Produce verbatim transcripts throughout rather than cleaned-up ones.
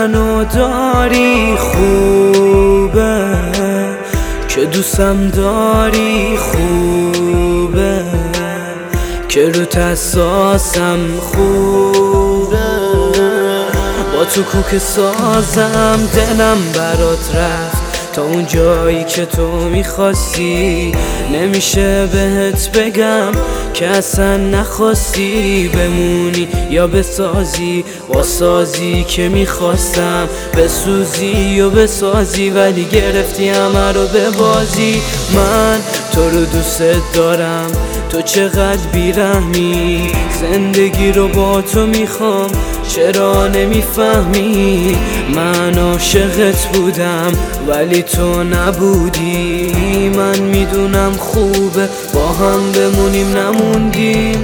منو داری خوبه، که دوستم داری خوبه، که روت اساسم خوبه. با تو کوک سازم دلم برات رفت تا اون جایی که تو میخواستی. نمیشه بهت بگم که اصلا نخواستی بمونی یا بسازی با سازی که میخواستم بسوزی و بسازی، ولی گرفتی همه رو به بازی. من تو رو دوست دارم، تو چقدر بیرحمی، زندگی رو با تو میخوام چرا نمیفهمی؟ من عاشقت بودم ولی تو نبودی. من میدونم خوبه با هم بمونیم نموندیم.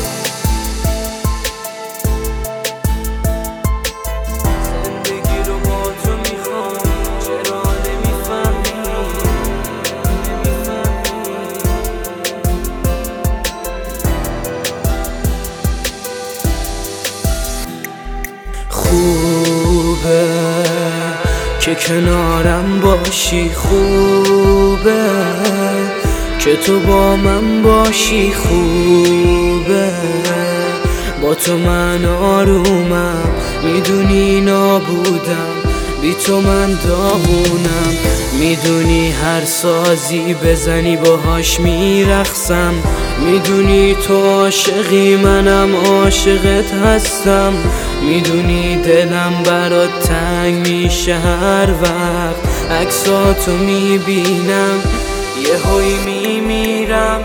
زندگی رو با تو میخوام چرا نمیفهمی؟ خوبه که کنارم باشی، خوبه که تو با من باشی، خوبه با تو من آرومم، میدونی نابودم بی تو من داغونم، میدونی هر سازی بزنی باهاش میرقصم، میدونی تو عاشقی منم عاشقت هستم، میدونی دلم برات تنگ میشه هر وقت عکساتو میبینم یهویی میمیرم.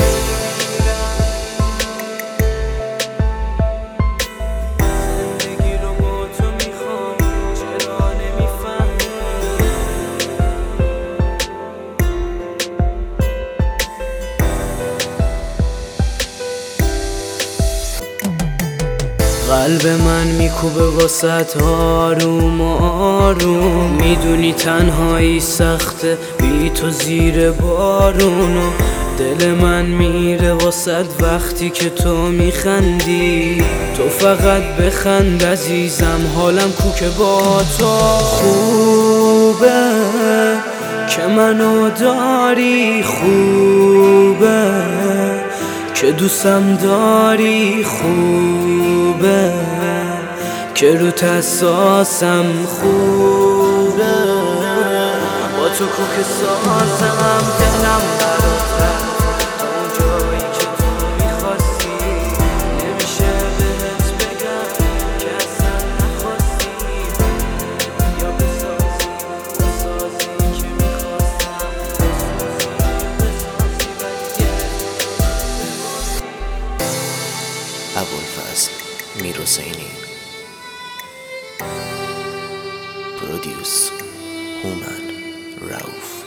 قلب من میکوبه واسط آروم آروم، میدونی تنهایی سخته بی تو زیر بارون، و دل من میره واسط وقتی که تو میخندی. تو فقط بخند عزیزم، حالم کوکه با تو. خوبه که منو داری خوبه، که دوستم داری خوبه، که روت اساسم خوبه. با تو کوک سازم دلم برات رفت تا اون جایی که تو میخواستی. نمیشه بهت بگم که اصلا نخواستی یا بسازی بسازی که میخواستم بسازی بسازی ابوالفضل میرحسینی. Produce هومن رؤوف.